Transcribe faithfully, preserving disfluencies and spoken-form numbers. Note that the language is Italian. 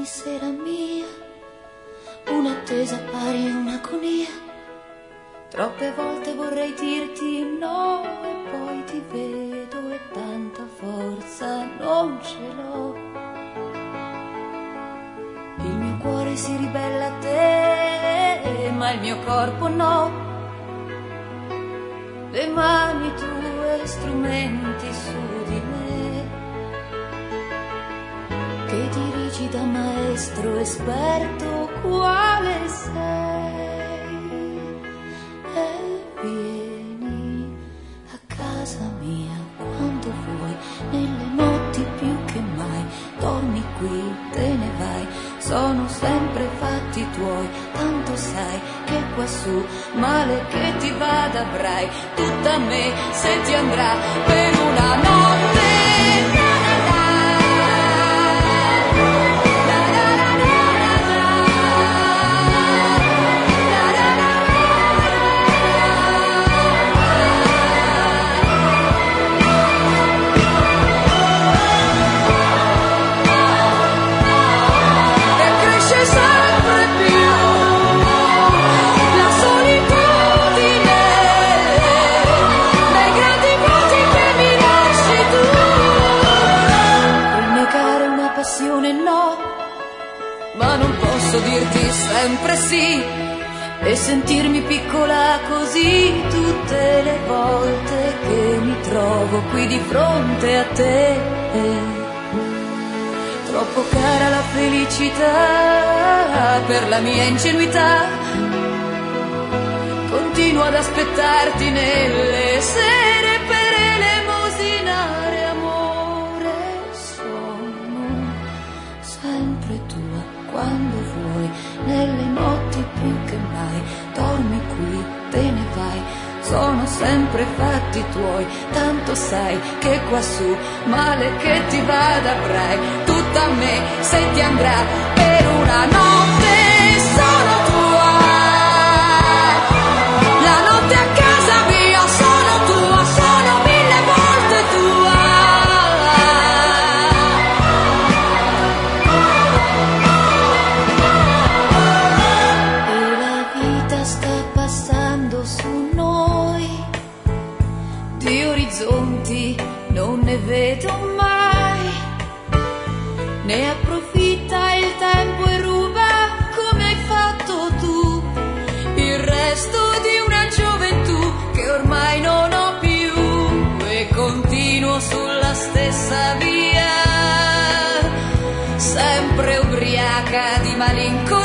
sera mia, un'attesa pari a un'agonia. Troppe volte vorrei dirti no e poi ti vedo e tanta forza non ce l'ho. Il mio cuore si ribella a te, ma il mio corpo no. Le mani tue strumenti su di me, che dirigi da maestro esperto quale sei. E vieni a casa mia quando vuoi, nelle notti più che mai. Dormi qui, te ne vai, sono sempre fatti tuoi. Tanto sai che quassù male che ti vada avrai tutta a me se ti andrà per una notte. Ma non posso dirti sempre sì e sentirmi piccola così tutte le volte che mi trovo qui di fronte a te. Troppo cara la felicità per la mia ingenuità. Continuo ad aspettarti nelle sere per elemosinare amore. Sono sempre tua quando vuoi, nelle notti più che mai. Dormi qui, te ne vai, sono sempre fatti tuoi. Tanto sai che quassù male che ti vada avrai tutta a me se ti andrà per una notte. Sono tua, la notte a casa mia sono tua, sono mille volte tua. Su noi di orizzonti non ne vedo mai, ne approfitta il tempo e ruba come hai fatto tu il resto di una gioventù che ormai non ho più, e continuo sulla stessa via, sempre ubriaca di malinconia.